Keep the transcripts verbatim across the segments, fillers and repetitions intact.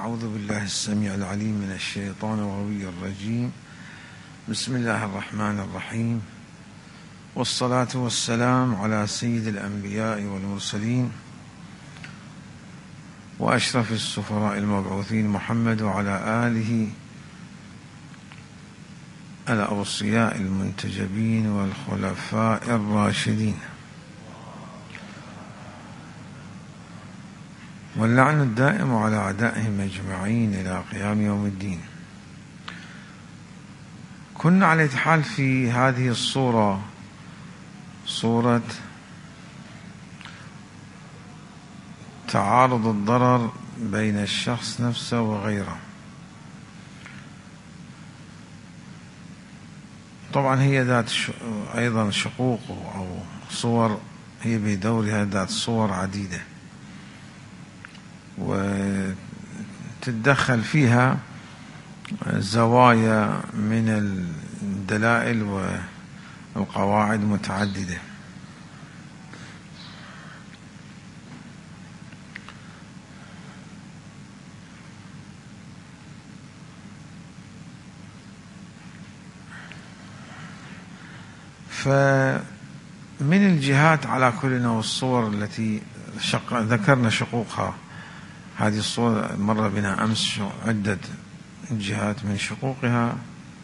أعوذ بالله السميع العليم من الشيطان الغوي الرجيم. بسم الله الرحمن الرحيم، والصلاة والسلام على سيد الأنبياء والمرسلين وأشرف السفراء المبعوثين محمد وعلى آله الأوصياء المنتجبين والخلفاء الراشدين، واللعن الدائم على أعدائهم أجمعين إلى قيام يوم الدين. كنا على حال في هذه الصورة، صورة تعارض الضرر بين الشخص نفسه وغيره. طبعا هي ذات أيضا شقوق أو صور، هي بدورها ذات صور عديدة، وتتدخل فيها زوايا من الدلائل والقواعد متعددة. فمن الجهات على كلنا والصور التي شق ذكرنا شقوقها، هذه الصورة مر بنا أمس عدة جهات من شقوقها.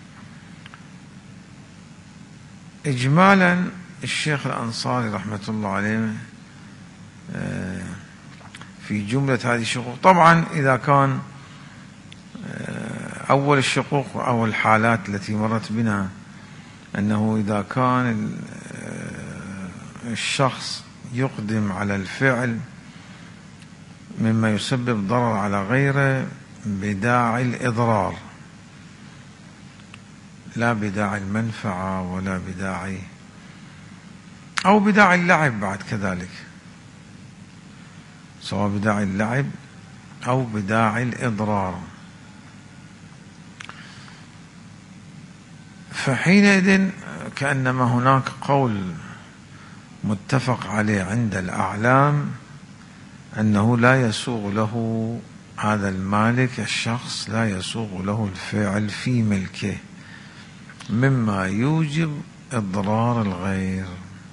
إجمالا الشيخ الأنصاري رحمة الله عليه في جملة هذه الشقوق، طبعا إذا كان أول الشقوق أو الحالات التي مرت بنا أنه إذا كان الشخص يقدم على الفعل مما يسبب ضرر على غيره بداعي الإضرار، لا بداعي المنفعة ولا بداعي أو بداعي اللعب بعد كذلك، سواء بداعي اللعب أو بداعي الإضرار، فحينئذ كأنما هناك قول متفق عليه عند الأعلام أنه لا يسوغ له هذا المالك الشخص لا يسوغ له الفعل في ملكه مما يوجب إضرار الغير،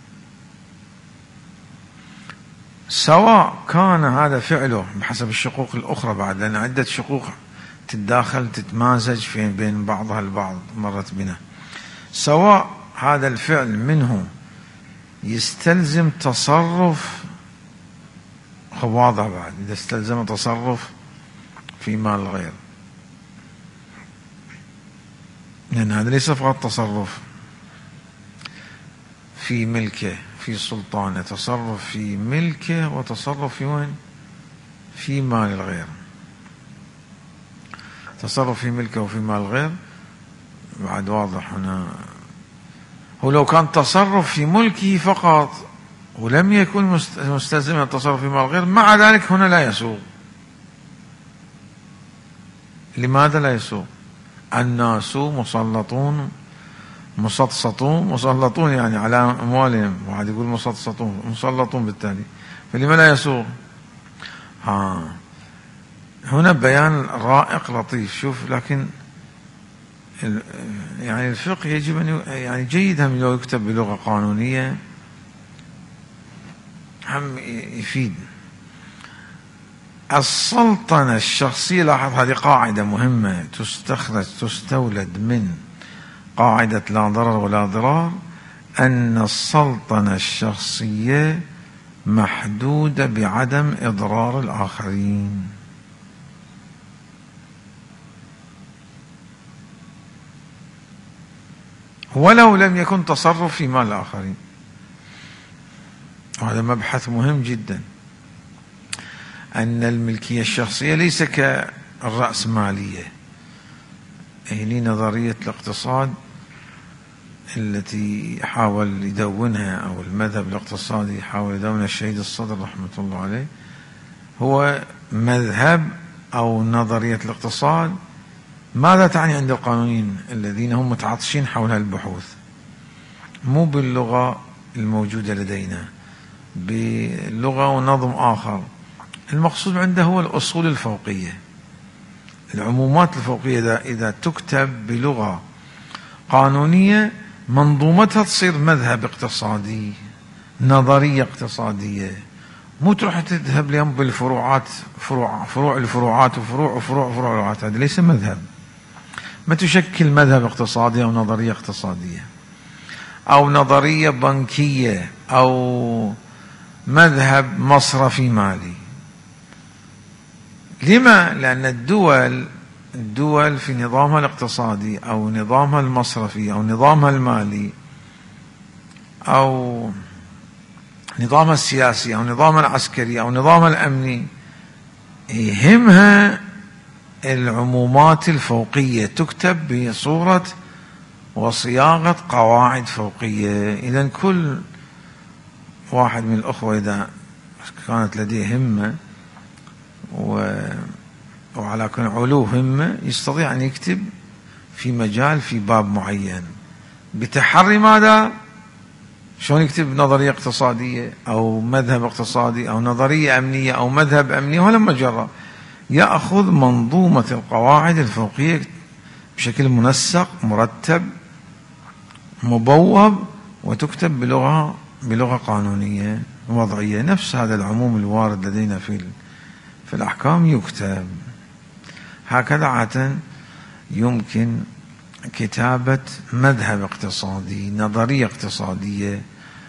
سواء كان هذا فعله بحسب الشقوق الأخرى بعد، لأن عدة شقوق تتداخل تتمازج في بين بعضها البعض مرت بنا، سواء هذا الفعل منه يستلزم تصرف واضح بعد، إذا استلزم تصرف في مال الغير، لأن هذا ليس فقط تصرف في ملكه في سلطانه، تصرف في ملكه وتصرف في وين؟ في مال الغير. تصرف في ملكه وفي مال الغير بعد واضح هنا. هو لو كان تصرف في ملكه فقط ولم يكن مستلزما التصرف في مال الغير، مع ذلك هنا لا يسوغ. لماذا لا يسوغ؟ الناس مسلطون مسطسطون مسلطون يعني على أموالهم، وعاد يقول مسطسطون مسلطون بالتالي، فلما لا يسوغ؟ ها هنا بيان رائق لطيف. شوف، لكن يعني الفقه يجب أن يعني جيد هم لو يكتب بلغة قانونية هم يفيد. السلطنة الشخصية، لاحظ هذه قاعدة مهمة تستخرج تستولد من قاعدة لا ضرر ولا ضرار، أن السلطنة الشخصية محدودة بعدم إضرار الآخرين، ولو لم يكن تصرف في مال الآخرين. وهذا مبحث مهم جدا، أن الملكية الشخصية ليس كالرأسمالية. هذه نظرية الاقتصاد التي حاول يدونها، أو المذهب الاقتصادي حاول يدونها الشهيد الصدر رحمة الله عليه، هو مذهب أو نظرية الاقتصاد. ماذا تعني عند القانونيين الذين هم متعطشين حول البحوث؟ مو باللغة الموجودة لدينا، بلغة ونظم آخر. المقصود عنده هو الأصول الفوقية، العمومات الفوقية إذا, إذا تكتب بلغة قانونية منظومتها تصير مذهب اقتصادي، نظرية اقتصادية، مو تروح تذهب اليوم بالفروعات، فروع فروع الفروعات وفروع وفروع فروعات، هذا ليس مذهب. ما تشكل مذهب اقتصادي أو نظرية اقتصادية أو نظرية بنكية أو مذهب مصرفي مالي. لما؟ لأن الدول الدول في نظامها الاقتصادي أو نظامها المصرفي أو نظامها المالي أو نظامها السياسي أو نظامها العسكري أو نظامها الأمني يهمها العمومات الفوقية، تكتب بصورة وصياغة قواعد فوقية. إذن كل واحد من الأخوة إذا كانت لديه همة و وعلى كل علو همة يستطيع أن يكتب في مجال في باب معين بتحري ماذا؟ شلون يكتب نظرية اقتصادية أو مذهب اقتصادي أو نظرية أمنية أو مذهب أمني، ولا مجرد يأخذ منظومة القواعد الفوقية بشكل منسق مرتب مبوب وتكتب بلغة بلغة قانونية وضعية. نفس هذا العموم الوارد لدينا في في الأحكام يكتب هكذا. عادة يمكن كتابة مذهب اقتصادي، نظرية اقتصادية،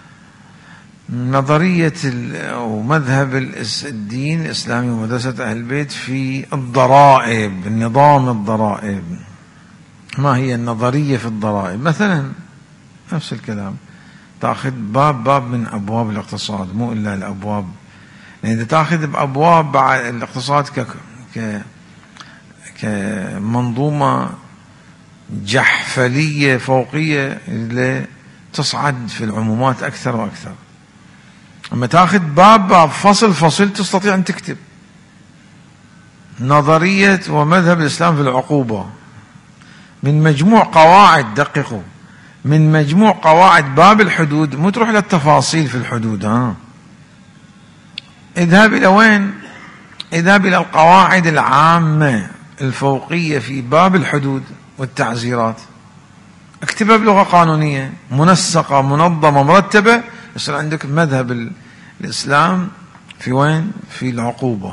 نظرية أو مذهب الدين الإسلامي ومدرسة أهل البيت في الضرائب، النظام الضرائب، ما هي النظرية في الضرائب مثلا. نفس الكلام تأخذ باب باب من أبواب الاقتصاد، مو إلا الأبواب، يعني إذا تأخذ بأبواب الاقتصاد ك ك كمنظومة جحفلية فوقية تصعد في العمومات أكثر وأكثر. أما تأخذ باب باب فصل فصل تستطيع أن تكتب نظرية ومذهب الإسلام في العقوبة من مجموع قواعد، دققوا، من مجموع قواعد باب الحدود، مو تروح للتفاصيل في الحدود. ها اذهب إلى وين؟ اذهب إلى القواعد العامة الفوقية في باب الحدود والتعزيرات، اكتبها بلغة قانونية منسقة منظمة مرتبة، يصير عندك مذهب الإسلام في وين؟ في العقوبة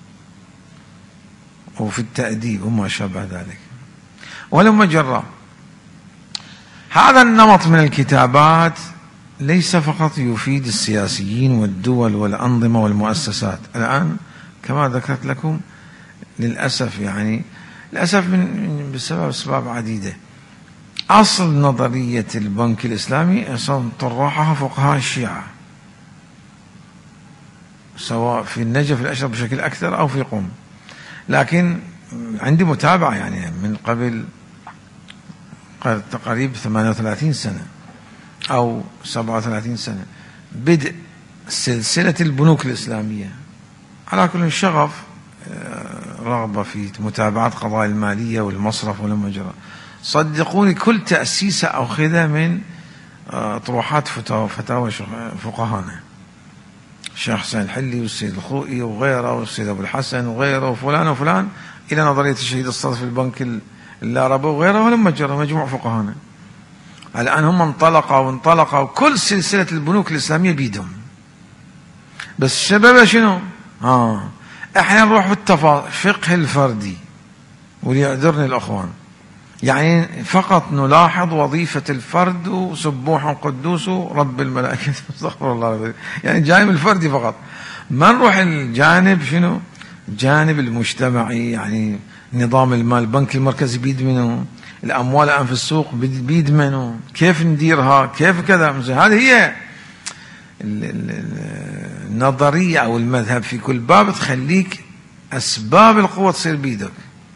وفي التأديب وما شابه ذلك. ولما جرى هذا النمط من الكتابات ليس فقط يفيد السياسيين والدول والأنظمة والمؤسسات. الآن كما ذكرت لكم للأسف، يعني للأسف من بسبب أسباب عديدة، أصل نظرية البنك الإسلامي أصلا طرحها فقهاء الشيعة، سواء في النجف الأشرف بشكل أكثر أو في قم. لكن عندي متابعة يعني من قبل تقريبا ثمانية وثلاثين سنة أو سبعة وثلاثين سنة بدء سلسلة البنوك الإسلامية، على كل شغف رغبة في متابعة قضايا المالية والمصرف والمجرى. صدقوني كل تأسيسة أخذ من طروحات فتاوى فقهانا، الشيخ حسين الحلي والسيد الخوئي وغيره والسيد أبو الحسن وغيره وفلان وفلان، إلى نظرية الشهيد الصدر في البنك اللاربي وغيره ولما جرى مجموع فقهانا. الآن هم انطلقوا وانطلقوا كل سلسلة البنوك الإسلامية بيدهم، بس الشباب شنو؟ آه احنا نروح في التفاصيل، فقه الفردي، وليعذرني الأخوان، يعني فقط نلاحظ وظيفة الفرد وسبوح قدوس رب الملائكة استغفر الله، يعني جانب الفردي فقط، ما نروح الجانب شنو؟ جانب المجتمعي، يعني نظام المال، البنك المركزي بيد منه، الأموال الآن في السوق بيد منه، كيف نديرها، كيف كذا. هذه هي النظرية أو المذهب في كل باب، تخليك أسباب القوة تصير بيدك.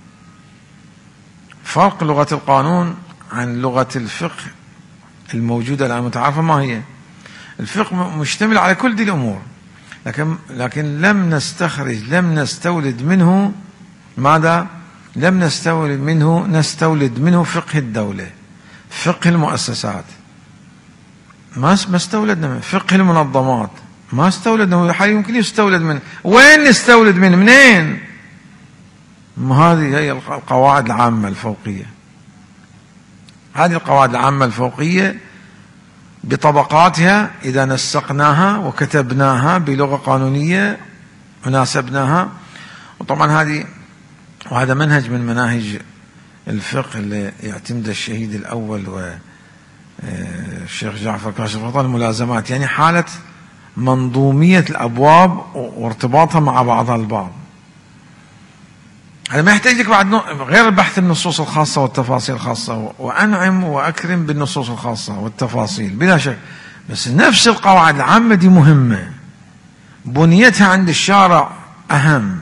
فرق لغة القانون عن لغة الفقه الموجودة الآن متعارفة ما هي؟ الفقه مشتمل على كل دي الأمور، لكن لكن لم نستخرج لم نستولد منه ماذا؟ لم نستولد منه نستولد منه فقه الدولة، فقه المؤسسات، ما ما استولدنا منه، فقه المنظمات ما استولدنا منه، حاليا يمكن يستولد منه. وين نستولد منه؟ منين؟ هذه هي القواعد العامة الفوقية. هذه القواعد العامة الفوقية بطبقاتها إذا نسقناها وكتبناها بلغة قانونية وناسبناها. وطبعا هذه وهذا منهج من مناهج الفقه اللي يعتمد الشهيد الأول والشيخ جعفر كاشف الغطاء، الملازمات، يعني حالة منظومية الأبواب وارتباطها مع بعضها البعض. هذا ما يحتاج لك بعد غير البحث النصوص الخاصة والتفاصيل الخاصة، وأنعم وأكرم بالنصوص الخاصة والتفاصيل بلا شك، بس نفس القواعد العامة دي مهمة، بنيتها عند الشارع أهم.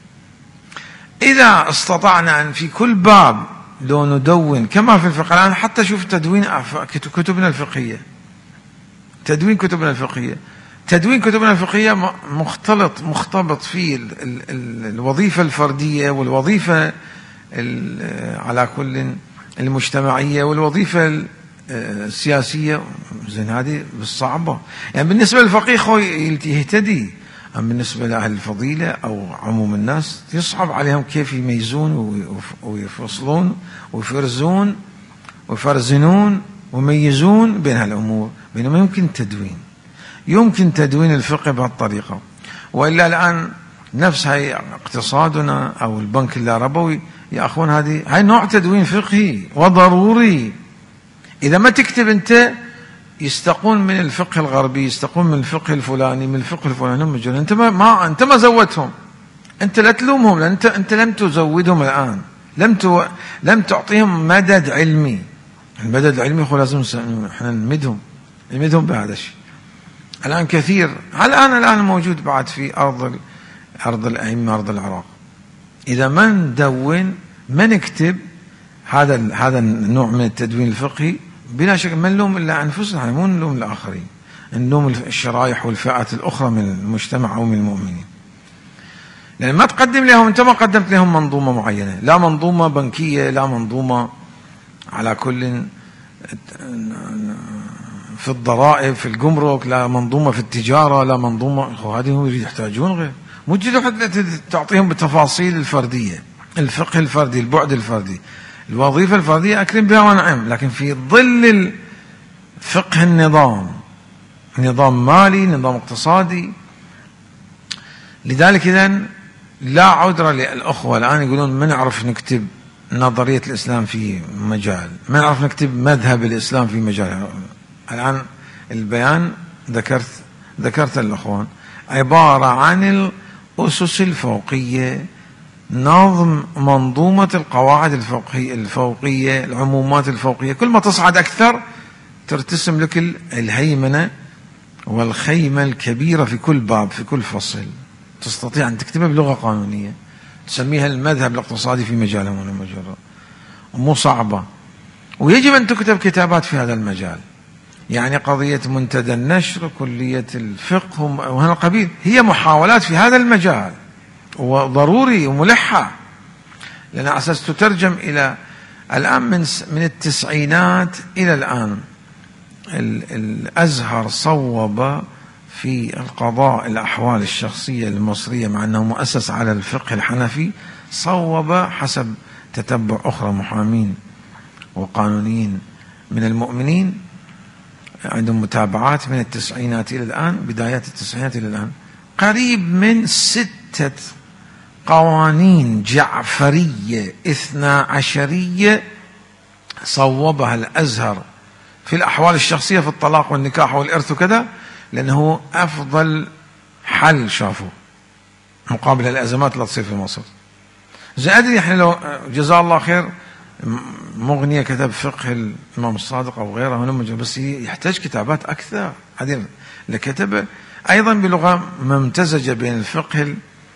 إذا استطعنا أن في كل باب لو ندون كما في الفقه الآن، حتى شوف تدوين كتبنا الفقهية، تدوين كتبنا الفقهية تدوين كتبنا الفقهية مختلط مختبط فيه ال ال ال الوظيفة الفردية والوظيفة على كل المجتمعية والوظيفة السياسية. زين هذه بالصعبة، يعني بالنسبة للفقيه هو يهتدي، أما بالنسبة لأهل الفضيلة أو عموم الناس يصعب عليهم كيف يميزون ويفصلون ويفرزون ويفرزنون ويميزون بين هالأمور. بينما يمكن تدوين يمكن تدوين الفقه بهالطريقة. وإلا الآن نفس هاي اقتصادنا أو البنك اللاربوي يأخذون هذه هاي نوع تدوين فقهي وضروري. إذا ما تكتب أنت يستقون من الفقه الغربي، يستقون من الفقه الفلاني من الفقه الفلاني مجرد. أنت ما, ما أنت ما زودتهم، أنت لا تلومهم، لأن أنت أنت لم تزودهم الآن، لم تو لم تعطيهم مدد علمي. المدد العلمي هو لازم احنا نمدهم نمدهم بهذا الشيء. الآن كثير الآن الآن موجود بعد في أرض أرض الأئمة، أرض العراق. إذا ما ندون ما نكتب هذا هذا النوع من التدوين الفقهي، بلا شك ما نلوم إلا أنفسنا، مو نلوم الآخرين، نلوم الشرائح والفئات الأخرى من المجتمع أو من المؤمنين. لأن ما تقدم لهم، أنت ما قدمت لهم منظومة معينة، لا منظومة بنكية، لا منظومة على كل في الضرائب في الجمرك، لا منظومة في التجارة، لا منظومة. هذه هم يحتاجون غير مو تجي تعطيهم بالتفاصيل الفردية، الفقه الفردي، البعد الفردي، الوظيفة الفردية أكرم بها ونعم، لكن في ظل فقه النظام، نظام مالي، نظام اقتصادي. لذلك إذن لا عذر للأخوة الآن يقولون ما نعرف نكتب نظرية الإسلام في مجال، ما نعرف نكتب مذهب الإسلام في مجال. الآن البيان ذكرت ذكرت الأخوان عبارة عن الأسس الفوقية، نظم منظومة القواعد الفوقية الفوقية العمومات الفوقية. كل ما تصعد أكثر ترتسم لك الهيمنة والخيمة الكبيرة في كل باب، في كل فصل، تستطيع أن تكتبها بلغة قانونية تسميها المذهب الاقتصادي في مجال من المجال، مو صعبة. ويجب أن تكتب كتابات في هذا المجال، يعني قضية منتدى النشر، كلية الفقه وهذا القبيل، هي محاولات في هذا المجال وضروري وملحة، لأن أساس تترجم إلى الآن من من التسعينات إلى الآن. الأزهر صوب في القضاء الأحوال الشخصية المصرية، مع أنه مؤسس على الفقه الحنفي، صوب حسب تتبع أخرى محامين وقانونيين من المؤمنين عندهم متابعات من التسعينات إلى الآن، بدايات التسعينات إلى الآن، قريب من ستة قوانين جعفرية اثنا عشرية صوبها الأزهر في الأحوال الشخصية، في الطلاق والنكاح والإرث وكذا، لأنه أفضل حل شافوه مقابل الأزمات اللي تصير في مصر. زي أدري إحنا لو جزاه الله خير مغنية كتب فقه الإمام الصادق أو غيره من، بس يحتاج كتابات أكثر. هذه اللي كتبه أيضا بلغة ممتزجة بين الفقه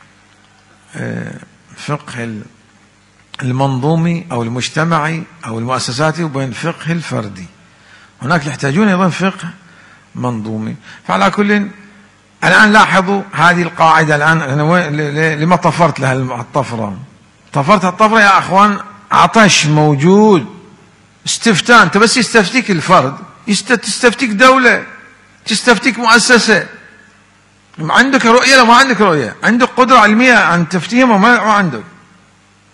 الفقه المنظومي أو المجتمعي أو المؤسساتي وبين الفقه الفردي. هناك يحتاجون أيضا فقه منظومي. فعلى كل الآن لاحظوا هذه القاعدة. الآن أنا لما طفرت لها الطفرة؟ طفرت الطفرة يا أخوان، عطش موجود، استفتاء. أنت بس يستفتيك الفرد، تستفتيك دولة، تستفتيك مؤسسة، عندك رؤية لو ما عندك رؤية، عندك قدرة علمية عن تفتيهم وما عندك.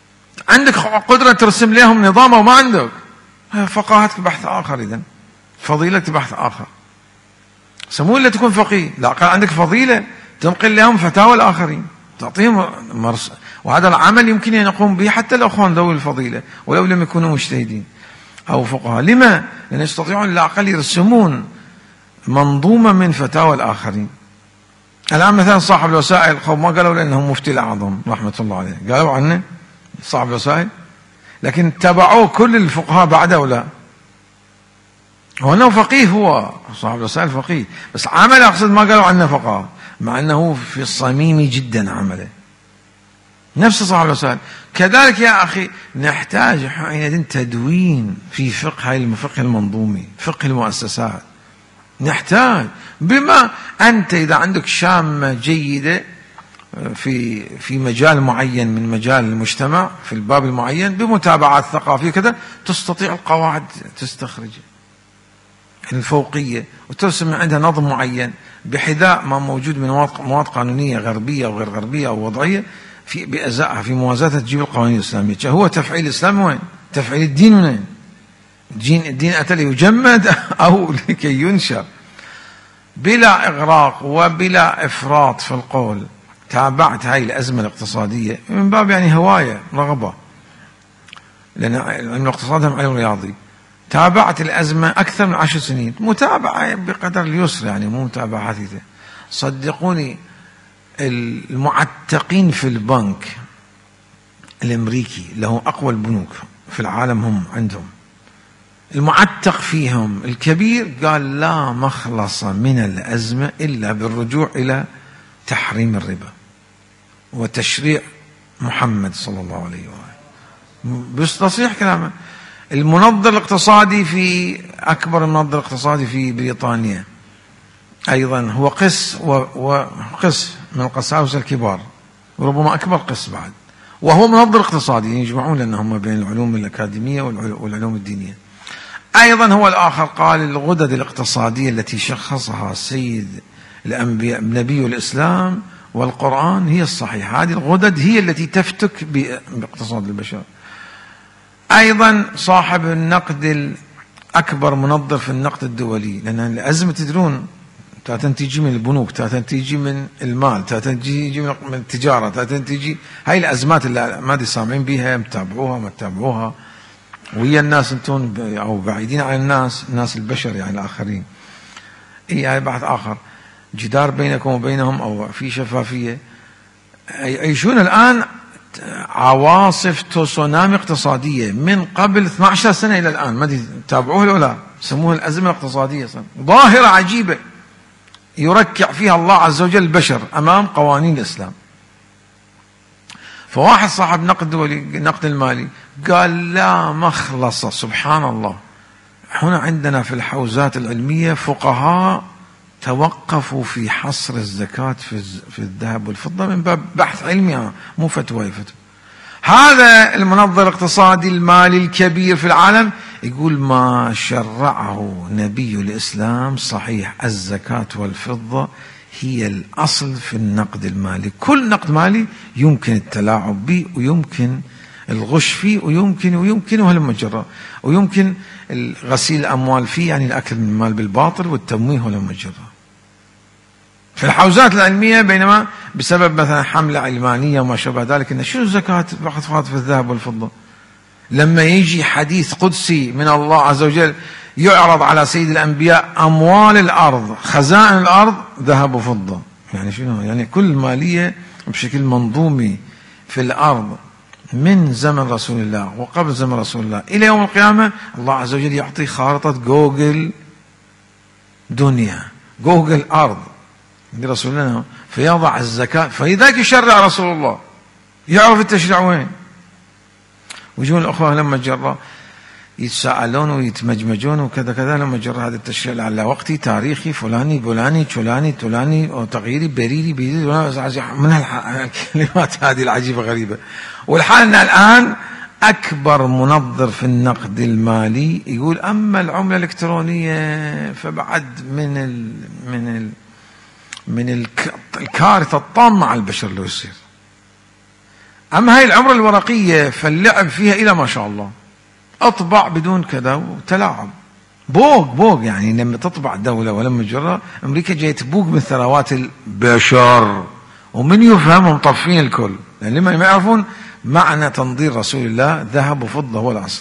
عندك قدرة ترسم لهم نظام أو ما عندك؟ فقاهتك بحث آخر، إذن فضيلتك بحث آخر. سمو اللي تكون فقيه، لا قال عندك فضيلة تنقل لهم فتاوى الآخرين، تعطيهم مرس، وهذا العمل يمكن أن يقوم به حتى الأخوان ذوي الفضيلة ولو لم يكونوا مجتهدين أو فقهاء. لما؟ لأن يستطيعون على الأقل يرسمون منظومة من فتاوى الآخرين. الآن مثلا صاحب الوسائل ما قالوا لأنه مفتي الأعظم رحمة الله عليه، قالوا عنه صاحب الوسائل، لكن تبعوه كل الفقهاء بعده ولا؟ هو أنه فقيه، هو صاحب الوسائل فقيه، بس عمل أقصد ما قالوا عنه فقهاء، مع أنه في الصميم جدا عمله نفس صاحب الوسائل. كذلك يا أخي نحتاج حينئذ تدوين في فقه الفقه المنظومي، فقه المؤسسات. نحتاج، بما أنت إذا عندك شامة جيدة في في مجال معين من مجال المجتمع في الباب المعين بمتابعات ثقافية كذا، تستطيع القواعد تستخرجها الفوقية وترسم عندها نظم معين بحذاء ما موجود من مواد قانونية غربية أو غير غربية أو وضعية في بأزائها في موازاتها تجيب القوانين الإسلامية. هو تفعيل الإسلام وين؟ تفعيل الدين وين؟ الدين الدين أتى ليجمد أو لكي ينشر بلا إغراق وبلا إفراط في القول. تابعت هاي الأزمة الاقتصادية من باب يعني هواية رغبة، لأن علم الاقتصاد هم علم رياضي. تابعت الأزمة أكثر من عشر سنين، متابعة بقدر اليسر يعني مو متابعة حثيثة. صدقوني المعتقين في البنك الأمريكي له أقوى البنوك في العالم، هم عندهم المعتق فيهم الكبير قال لا مخلص من الأزمة إلا بالرجوع إلى تحريم الربا وتشريع محمد صلى الله عليه وآله. بس تصحيح كلامه. المنظر الاقتصادي في أكبر منظر اقتصادي في بريطانيا أيضا هو قس وقس من القساوسة الكبار وربما أكبر قس بعد، وهو منظر اقتصادي يجمعون لأنهم بين العلوم الأكاديمية والعلوم الدينية. أيضا هو الآخر قال الغدد الاقتصادية التي شخصها سيد الأنبياء نبي الإسلام والقرآن هي الصحيحة، هذه الغدد هي التي تفتك باقتصاد البشر. أيضا صاحب النقد الأكبر منظر في النقد الدولي، لأن الأزمة تدرون تنتج من البنوك، تنتج من المال، تنتج من التجارة، تنتج هاي الأزمات اللي ما دي سامعين بيها، متابعوها ما تتابعوها، وهي الناس انتم أو بعيدين عن الناس، الناس البشر يعني الآخرين. إيه هاي بحث آخر، جدار بينكم وبينهم أو في شفافية. يعيشون الآن عواصف تسونامي اقتصادية من قبل اثنتي عشرة سنة إلى الآن، ما تتابعوها ولا لا؟ سموها الأزمة الاقتصادية، ظاهرة عجيبة يركع فيها الله عز وجل البشر أمام قوانين الإسلام. فواحد صاحب نقد دولي نقد المالي قال لا مخلص، سبحان الله، هنا عندنا في الحوزات العلمية فقهاء توقفوا في حصر الزكاة في في الذهب والفضة من باب بحث علمي مو فتوى فتوى. هذا المنظر الاقتصادي المالي الكبير في العالم يقول ما شرعه نبي الإسلام صحيح، الزكاة والفضة هي الأصل في النقد المالي. كل نقد مالي يمكن التلاعب به ويمكن الغش فيه ويمكن ويمكن وهلم جرى، ويمكن غسيل الأموال فيه يعني الأكل من المال بالباطل والتمويه وهلم جرى في الحوزات العلمية. بينما بسبب مثلا حملة علمانية وما شابه ذلك إن شو الزكاة فقط في الذهب والفضة، لما يجي حديث قدسي من الله عز وجل يعرض على سيد الأنبياء أموال الأرض خزائن الأرض ذهب وفضة، يعني شنو؟ يعني كل مالية بشكل منظومي في الأرض من زمن رسول الله وقبل زمن رسول الله إلى يوم القيامة. الله عز وجل يعطي خارطة جوجل دنيا، جوجل أرض لرسول الله، فيضع الزكاة، فلذلك يشرع رسول الله يعرف التشريع وين. ويجون الأخوة لما جرى يتساءلون ويتمجمجون وكذا كذا، لما جرى هذا التشريع على وقتي تاريخي فلاني بولاني تشولاني تولاني وتغييري بريري بيري من الكلمات هذه العجيبة غريبة. والحال أن الآن أكبر منظر في النقد المالي يقول أما العملة الإلكترونية فبعد من ال من ال من الكارثة الطامة على البشر لو يصير. أما هاي العمرة الورقية فاللعب فيها إلى ما شاء الله، أطبع بدون كذا وتلاعب، بوق بوق. يعني لما تطبع دولة ولما تجرها، أمريكا جاي تبوق من ثروات البشر، ومن يفهمهم مطفين الكل، لأن لما ما يعرفون معنى تنظير رسول الله ذهب وفضة هو الأصل،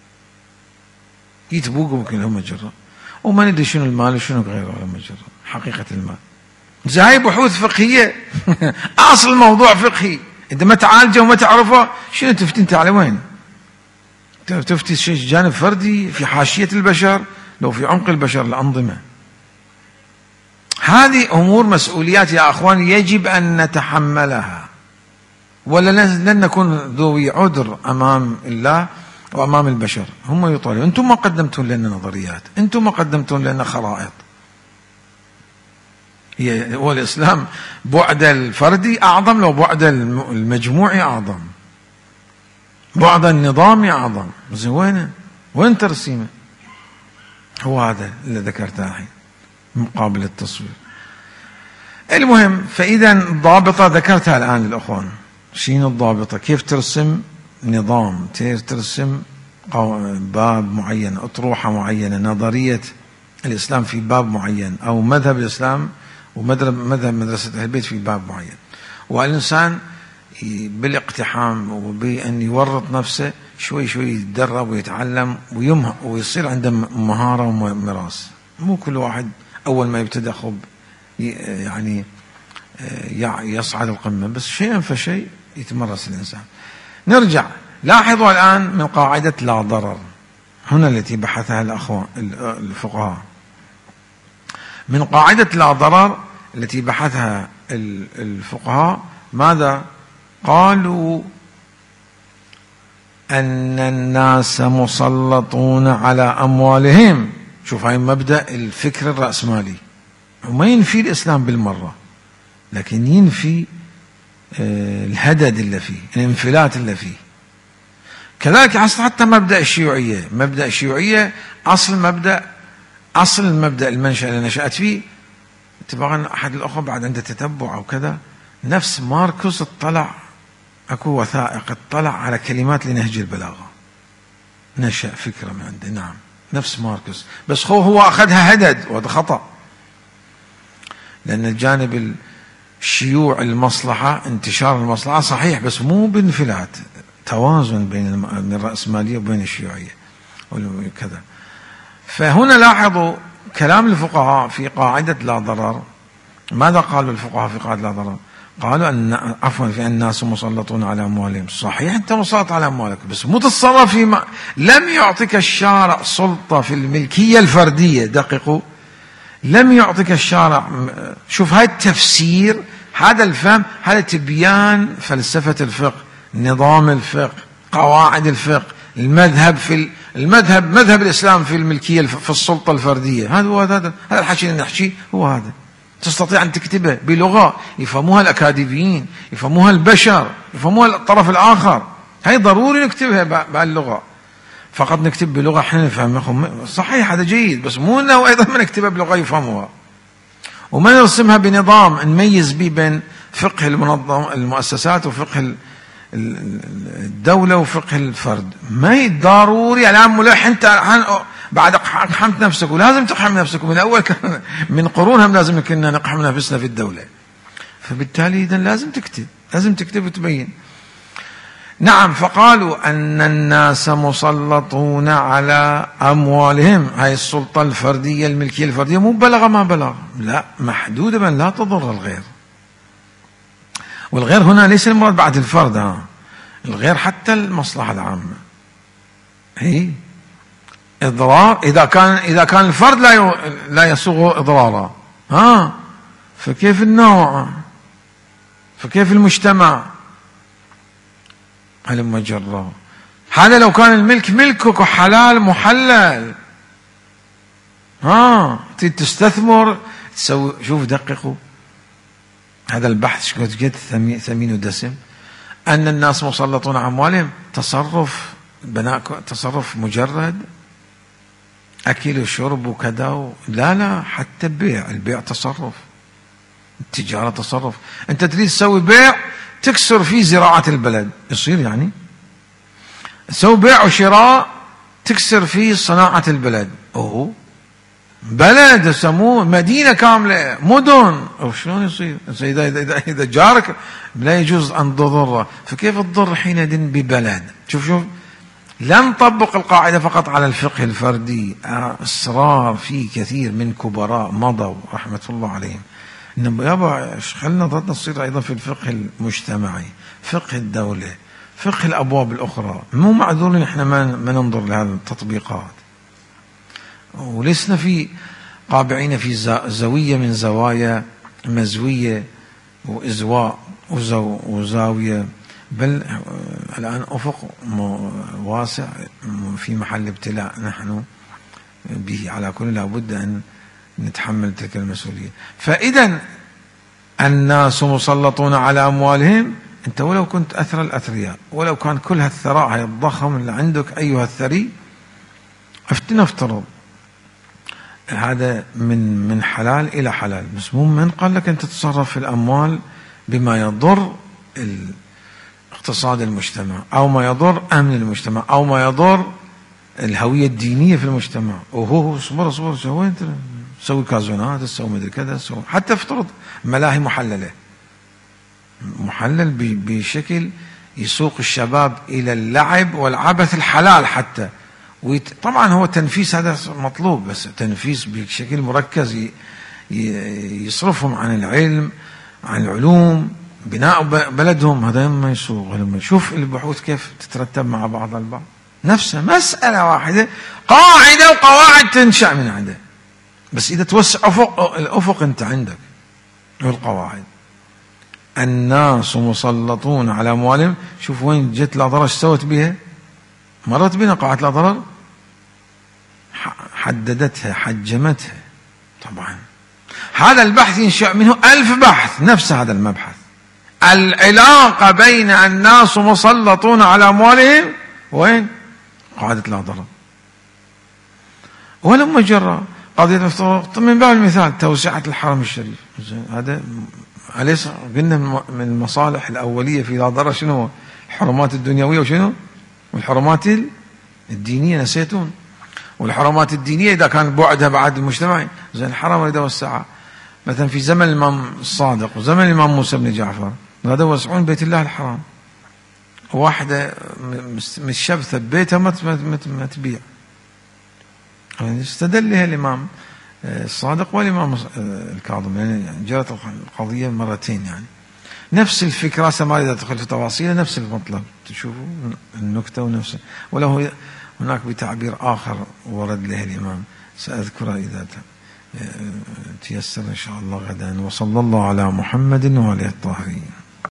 يتبوقوا ممكن هم جرة، وما ندري شنو المال وشنو غيره لما جرة حقيقة المال. زي بحوث فقهية أصل الموضوع فقهي، إذا ما تعالجه وما تعرفه شنو تفتي أنت على وين؟ تفتي شيء جانب فردي في حاشية البشر، لو في عمق البشر الأنظمة. هذه أمور مسؤوليات يا أخوان يجب أن نتحملها، ولا لن نكون ذوي عذر أمام الله وأمام البشر. هم يطالبون أنتم ما قدمتم لنا نظريات، أنتم ما قدمتم لنا خرائط. هو الإسلام بعد الفردي أعظم، لو بعد المجموعي أعظم، بعد النظام أعظم. زين وين وين ترسيمه؟ هو هذا اللي ذكرته الحين مقابل التصوير. المهم، فإذا الضابطة ذكرتها الآن للأخوان. شنو الضابطة؟ كيف ترسم نظام، كيف ترسم باب معين، أطروحة معينة، نظرية الإسلام في باب معين، أو مذهب الإسلام ومذهب مدرسة أهل البيت في باب معين. والإنسان بالاقتحام وبأن يورط نفسه شوي شوي يتدرب ويتعلم ويمه ويصير عنده مهارة ومراس. مو كل واحد أول ما يبتدأ خب يعني يصعد القمة، بس شيئا فشيء يتمرس الإنسان. نرجع، لاحظوا الآن من قاعدة لا ضرر هنا التي بحثها الأخوان الفقهاء. من قاعدة لا ضرر التي بحثها الفقهاء ماذا قالوا؟ أن الناس مسلطون على أموالهم. شوف هاي مبدأ الفكر الرأسمالي، وما ينفي الإسلام بالمرة، لكن ينفي الهدد اللي فيه، الانفلات اللي فيه. كذلك حتى مبدأ الشيوعية، مبدأ الشيوعية أصل مبدأ أصل المبدأ المنشأ اللي نشأت فيه. طبعا أحد الأخوة بعد عنده تتبع أو كذا، نفس ماركوس اطلع، أكو وثائق اطلع على كلمات لنهج البلاغة، نشأ فكرة من عنده. نعم نفس ماركوس، بس هو هو أخذها هدد، وهذا خطأ، لأن الجانب الشيوع المصلحة، انتشار المصلحة صحيح، بس مو بانفلات، توازن بين الرأسمالية وبين الشيوعية وكذا. فهنا لاحظوا كلام الفقهاء في قاعدة لا ضرر. ماذا قالوا الفقهاء في قاعدة لا ضرر؟ قالوا أن عفوا في الناس مسلطون على أموالهم. صحيح أنت مسلط على أموالك، بس مو تتصرف فيما لم يعطيك الشارع سلطة في الملكية الفردية. دققوا، لم يعطيك الشارع. شوف هاي التفسير، هذا الفهم، هذا تبيان فلسفة الفقه، نظام الفقه، قواعد الفقه، المذهب في المذهب مذهب الإسلام في الملكية في السلطة الفردية. هذا هو هذا هذا الحكي اللي نحكيه هو هذا. تستطيع أن تكتبه بلغة يفهموها الأكاديميين، يفهموها البشر، يفهموها الطرف الآخر. هي ضروري نكتبها بهاللغة، فقط نكتب بلغة احنا نفهمها. صحيح هذا جيد، بس مو أنه أيضا ما نكتبها بلغة يفهموها، وما نرسمها بنظام نميز به بين فقه المنظم المؤسسات وفقه الدولة وفقه الفرد. ما هي ضروري الآن ملح أنت بعد أقحمت نفسك، ولازم تقحم نفسك. من أول من قرون هم لازم كنا نقحم نفسنا في الدولة، فبالتالي إذن لازم تكتب، لازم تكتب وتبين. نعم، فقالوا أن الناس مسلطون على أموالهم. هاي السلطة الفردية، الملكية الفردية، مو بلغ ما بلغ، لا، محدودة من لا تضر الغير. والغير هنا ليس المراد بعد الفرد، ها، الغير حتى المصلحة العامة. هي إضرار إذا كان إذا كان الفرد لا لا يسوغ إضرارا، ها، فكيف النوع؟ فكيف المجتمع؟ هلما جرى. هذا لو كان الملك ملكك وحلال محلل، ها، تستثمر تسوي. شوف دققوا هذا البحث قد ثمين ودسم. أن الناس مسلطون على أموالهم، تصرف بناء تصرف مجرد أكل وشرب وكذا، لا لا، حتى بيع، البيع تصرف، التجارة تصرف. أنت تريد تسوي بيع، تكسر فيه زراعة البلد، يصير يعني تسوي بيع وشراء تكسر فيه صناعة البلد، أوه بلد يسموه مدينة كاملة، مدن، أو شلون يصير؟ إذا إذا إذا جارك لا يجوز أن تضره، فكيف تضر حينئذ ببلد؟ شوف شوف لا نطبق القاعدة فقط على الفقه الفردي، أسرار في كثير من كبراء مضوا رحمة الله عليهم. يابا خلنا ضدنا تصير أيضا في الفقه المجتمعي، فقه الدولة، فقه الأبواب الأخرى. مو معذورين إحنا ما ما ننظر لهذه التطبيقات، ولسنا في قابعين في زاوية من زوايا مزوية وإزواء وزاوية، بل الآن أفق واسع في محل ابتلاء نحن به، على كل لابد أن نتحمل تلك المسؤولية. فإذا الناس مسلطون على أموالهم، أنت ولو كنت أثرى الأثرياء، ولو كان كل هالثراء هاي الضخم اللي عندك أيها الثري، نفترض هذا من من حلال إلى حلال، بس مو من قال لك أن تتصرف في الأموال بما يضر اقتصاد المجتمع أو ما يضر أمن المجتمع أو ما يضر الهوية الدينية في المجتمع. وهو اصبر اصبر سوي أنت تسوي كازونات، تسوي مدري كذا، تسوي حتى افترض ملاهي محللة، محلل بشكل يسوق الشباب إلى اللعب والعبث الحلال حتى. طبعا هو تنفيس هذا مطلوب، بس تنفيس بشكل مركز يصرفهم عن العلم، عن العلوم، بناء بلدهم، هذا ما يسوق. لما شوف البحوث كيف تترتب مع بعض البعض، نفسها مسألة واحدة، قاعدة وقواعد تنشأ من عنده، بس إذا توسع أفق الأفق أنت عندك والقواعد. الناس مسلطون على أموالهم، شوف وين جت لا ضرر سوت بها، مرت بنا قاعدة لا ضرر، حددتها حجمتها. طبعا هذا البحث ينشأ منه ألف بحث، نفس هذا المبحث، العلاقة بين الناس مسلطون على أموالهم وين قاعدة لا ضرر. ولما جرى قضية من باب المثال توسعة الحرم الشريف، هذا أليس قلنا من المصالح الأولية في لا ضرر شنو؟ الحرمات الدنيوية وشنو؟ والحرمات الدينية نسيتون. والحرمات الدينية إذا كان بعدها بعد المجتمع، زين الحرم إذا وسعها مثلا في زمن الإمام الصادق وزمن الإمام موسى بن جعفر، هذا وسعون بيت الله الحرام، واحدة مش شبثة ببيتها ما تبيع، استدل لها الإمام الصادق والإمام الكاظم، يعني جرت القضية مرتين. يعني نفس الفكرة سما إذا تدخل في تفاصيل نفس المطلب، تشوفوا النكتة ونفسه، وله هناك بتعبير آخر ورد له الإمام سأذكره إذا تيسر إن شاء الله غدا. وصلى الله على محمد وعلى الطاهرين.